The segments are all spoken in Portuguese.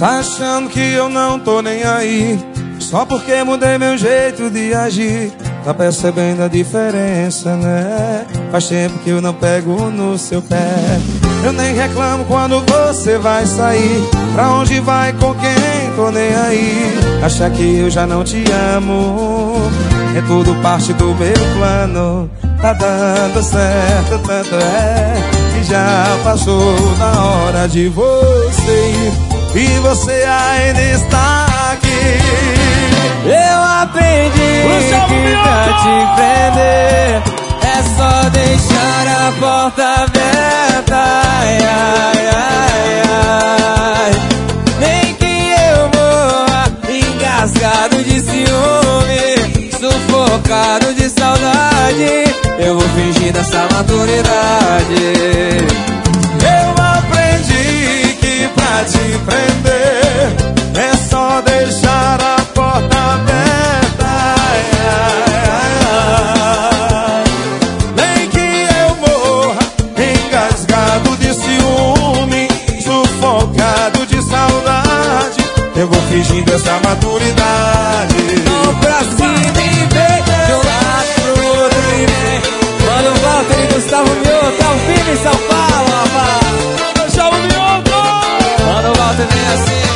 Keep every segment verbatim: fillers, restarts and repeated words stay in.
Tá achando que eu não tô nem aí, só porque mudei meu jeito de agir. Tá percebendo a diferença, né? Faz tempo que eu não pego no seu pé. Eu nem reclamo quando você vai sair. Pra onde vai, com quem, tô nem aí. Acha que eu já não te amo, é tudo parte do meu plano. Tá dando certo, tanto é que já passou da hora de você ir, e você ainda está aqui. Eu aprendi que pra te prender é só deixar a porta aberta. Ai, ai, ai, ai. Nem que eu morra engasgado de ciúme, sufocado de saudade, eu vou fingir dessa maturidade. Eu aprendi que pra te prender é só deixar a porta aberta. Ai, ai, ai. Nem que eu morra engasgado de ciúme, sufocado de saudade, eu vou fingindo essa maturidade. Mão pra cima e vem, de um lado pro outro e vem. Mano, Walter e Gustavo Mioto, ao vivo em São Paulo, rapaz. Gustavo Mioto! Mano, Walter vem assim.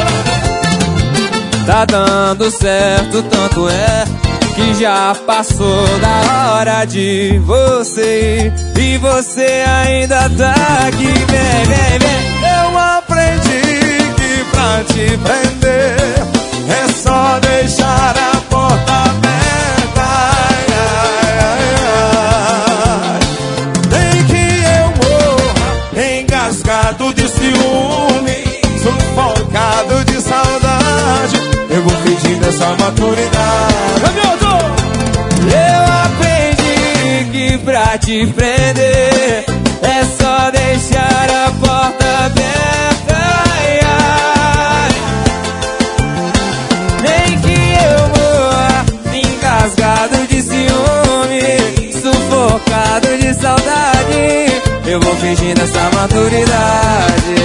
Tá dando certo, tanto é que já passou da hora de você ir, e você ainda tá aqui. Vem, vem, vem. Eu aprendi que pra te prender é só deixar a porta aberta. Ai, ai, ai. Nem que eu morra engasgado de ciúme, sufocado de saudade, eu vou fingindo essa maturidade. Eu aprendi que pra te prender é só deixar a porta aberta. Ai, ai. Nem que eu morra engasgado de ciúme, sufocado de saudade, eu vou fingindo essa maturidade.